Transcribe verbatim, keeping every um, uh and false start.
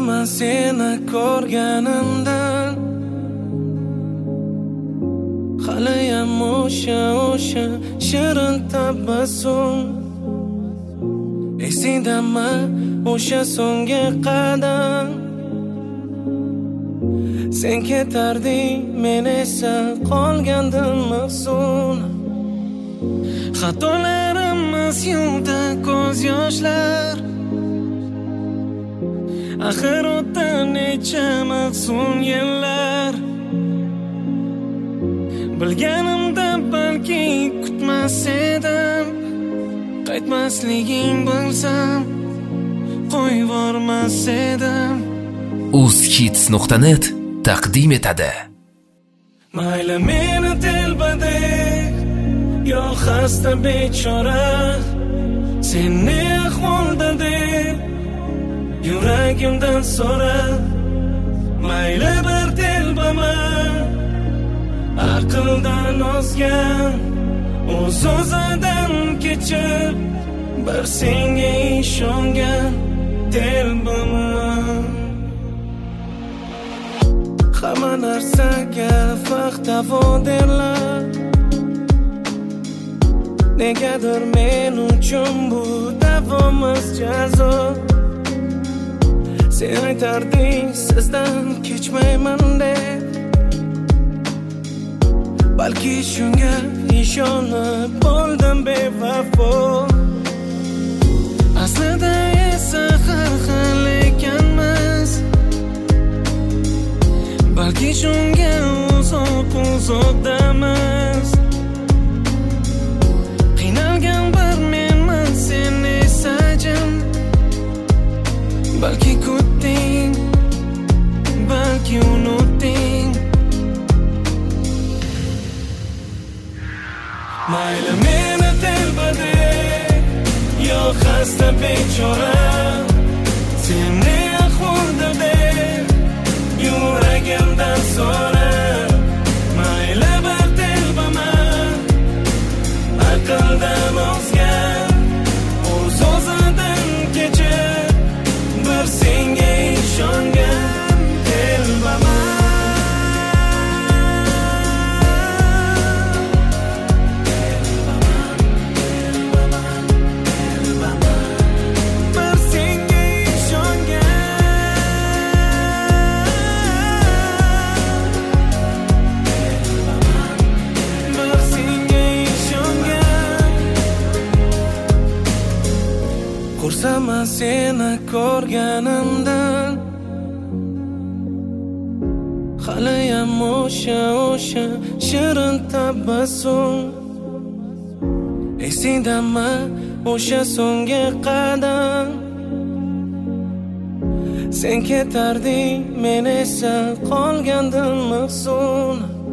Xursandman seni ko'rganimdan, haliyam o'sha o'sha shirin tabassum. Esingdami o'sha so'nggi qadam? Sen ketarding, men esa qolgandim mahzun. Xatolarimiz yuvdi ko'z yoshlar, axir o'tdi necha mahzun yillar. Bilganimda balki kutmas edim, qaytmasliging bilsam qo'yvormas edim. uzhits nuqta net taqdim etadi. Mayli meni telbadek, yo xasta bechora, sen ne ahvolda deb yuragimdan so'ra. Mayli bir telbaman, aqldan ozgan, o'z o'zidan kechib, bir senga ishongan telbaman. Hamma narsaga vaqt-davo derlar, negadir men uchun bu davomiz jazo. Sen aytarding sizdan kechmayman deb, balki shunga ishonib bo'ldim bevafo. Aslida esa har xil ekanmiz, balki shunga uzoq-uzoqdamiz. Qiynalgan bir menman, sen esa jim, balki kutding, balki unutding. Mayli meni telbadek, yo xasta bechora, sen ne ahvolda deb yuragimdan so'ra. Mayli bir telbaman, aqldan ozgan, o'z o'zidan kechib, bir senga ishongan telbaman. Xursandman seni ko'rganimdan, haliyam o'sha o'sha shirin tabassum. Esingdami o'sha so'nggi qadam? Sen ketarding, men esa qolgandim mahzun.